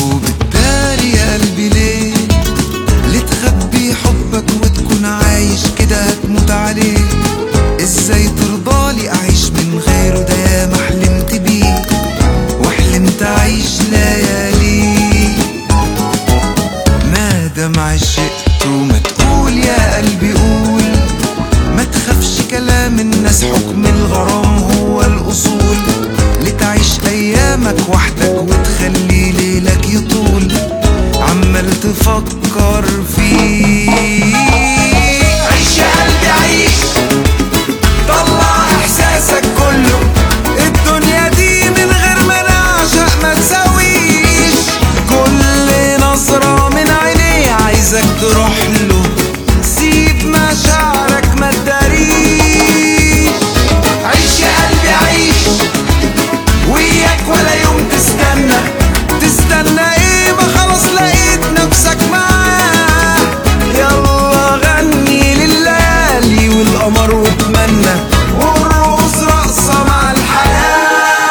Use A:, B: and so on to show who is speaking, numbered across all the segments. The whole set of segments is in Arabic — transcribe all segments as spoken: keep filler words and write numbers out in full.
A: وبالتالي يا قلبي ليه ليه تخبي حبك وتكون عايش كده هتموت عليه؟ ازاي ترضالي اعيش من غيره؟ ده يا ما حلمت بيه وحلمت اعيش ليالي. ما دام عشقت وما تقول يا قلبي قول، ما تخافش كلام الناس، حكم الغرام هو الاصول. لتعيش ايامك وحدك وتخلي ليلك يطول، عمال تفكر فيه. عيش يا قلبي عيش، طلع احساسك كله، الدنيا دي من غير ما نعشق ما تساويش. كل نظرة من عينيه عايزك تروح له، سيب مشاعرك ما تداريش. عيش يا قلبي عيش، وياك ولا يوم تستنى تستنى ايه؟ ما خلاص لقيت نفسك معاه. يلا غني لليالي والقمر واتمنى، والرقص رقصة مع الحياة.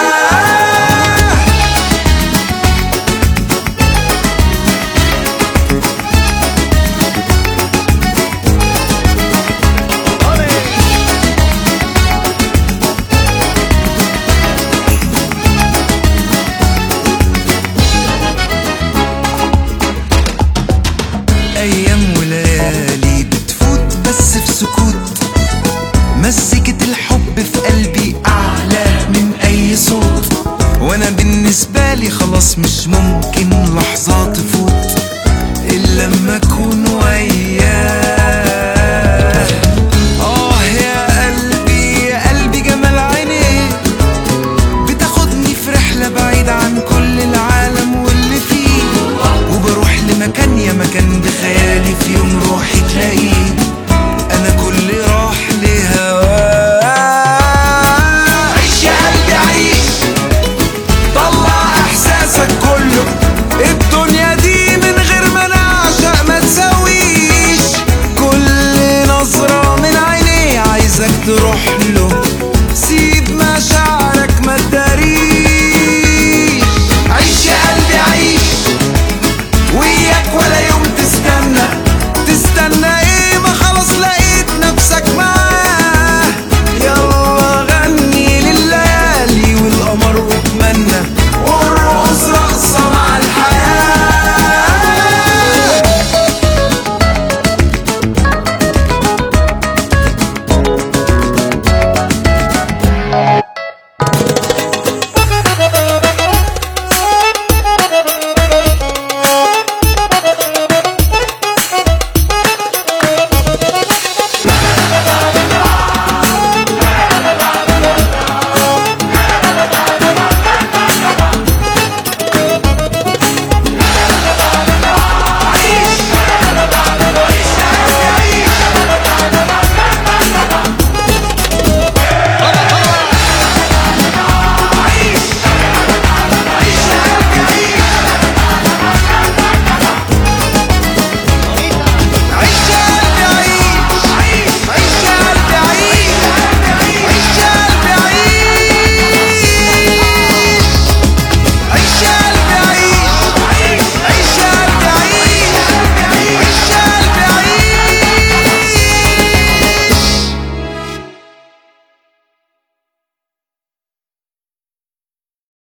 A: أيام وليالي بتفوت بس في سكوت، مزيكة الحب في قلبي أعلى من أي صوت. وأنا بالنسبة لي خلاص مش ممكن لحظة تفوت إلا لما أكون